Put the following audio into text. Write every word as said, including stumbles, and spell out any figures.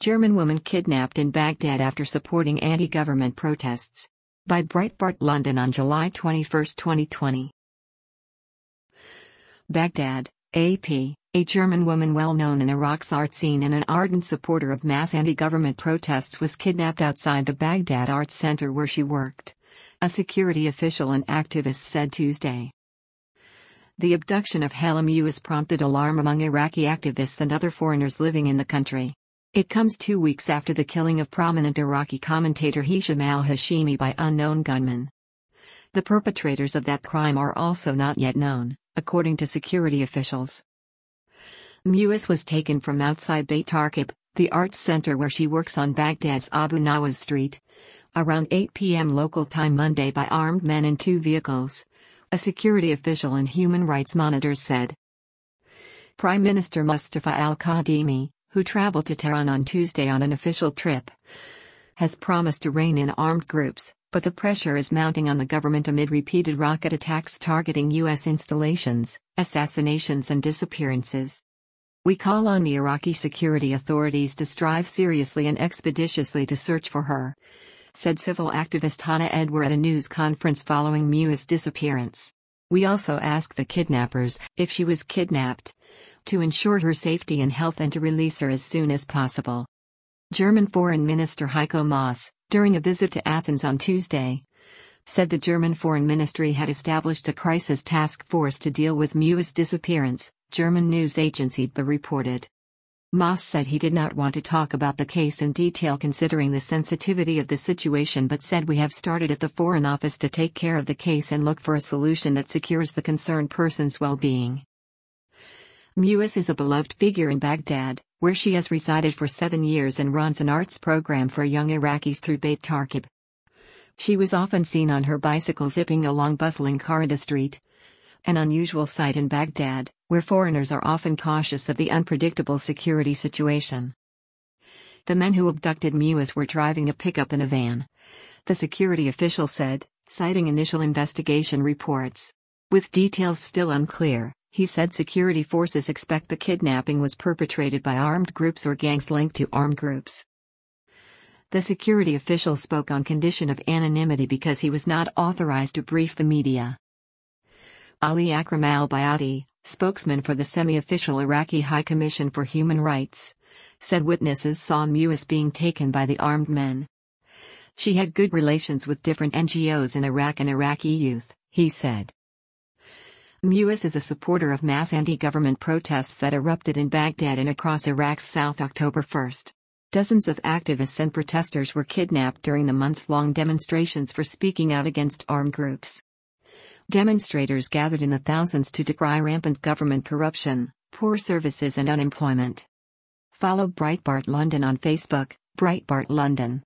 German woman kidnapped in Baghdad after supporting anti-government protests. By Breitbart London on July twenty-first, twenty twenty. Baghdad, A P, a German woman well known in Iraq's art scene and an ardent supporter of mass anti-government protests was kidnapped outside the Baghdad Arts Center where she worked, a security official and activist said Tuesday. The abduction of Hala Mewis prompted alarm among Iraqi activists and other foreigners living in the country. It comes two weeks after the killing of prominent Iraqi commentator Hisham al-Hashimi by unknown gunmen. The perpetrators of that crime are also not yet known, according to security officials. Mewis was taken from outside Beit Tarkib, the arts center where she works on Baghdad's Abu Nawaz Street, around eight p m local time Monday by armed men in two vehicles, a security official and human rights monitors said. Prime Minister Mustafa al-Kadhimi, who traveled to Tehran on Tuesday on an official trip, has promised to rein in armed groups, but the pressure is mounting on the government amid repeated rocket attacks targeting U S installations, assassinations and disappearances. We call on the Iraqi security authorities to strive seriously and expeditiously to search for her, said civil activist Hannah Edwar at a news conference following Mewis' disappearance. We also ask the kidnappers, if she was kidnapped, to ensure her safety and health and to release her as soon as possible. German Foreign Minister Heiko Maas, during a visit to Athens on Tuesday, said the German Foreign Ministry had established a crisis task force to deal with Mewis' disappearance, German news agency B A reported. Maas said he did not want to talk about the case in detail considering the sensitivity of the situation but said we have started at the Foreign Office to take care of the case and look for a solution that secures the concerned person's well-being. Mewis is a beloved figure in Baghdad, where she has resided for seven years and runs an arts program for young Iraqis through Beit Tarkib. She was often seen on her bicycle zipping along bustling Kharida Street, an unusual sight in Baghdad, where foreigners are often cautious of the unpredictable security situation. The men who abducted Mewis were driving a pickup in a van, the security official said, citing initial investigation reports. With details still unclear, he said security forces expect the kidnapping was perpetrated by armed groups or gangs linked to armed groups. The security official spoke on condition of anonymity because he was not authorized to brief the media. Ali Akram al-Bayati, spokesman for the semi-official Iraqi High Commission for Human Rights, said witnesses saw Mewis being taken by the armed men. She had good relations with different N G Os in Iraq and Iraqi youth, he said. Mewis is a supporter of mass anti-government protests that erupted in Baghdad and across Iraq's south October first. Dozens of activists and protesters were kidnapped during the months-long demonstrations for speaking out against armed groups. Demonstrators gathered in the thousands to decry rampant government corruption, poor services and unemployment. Follow Breitbart London on Facebook, Breitbart London.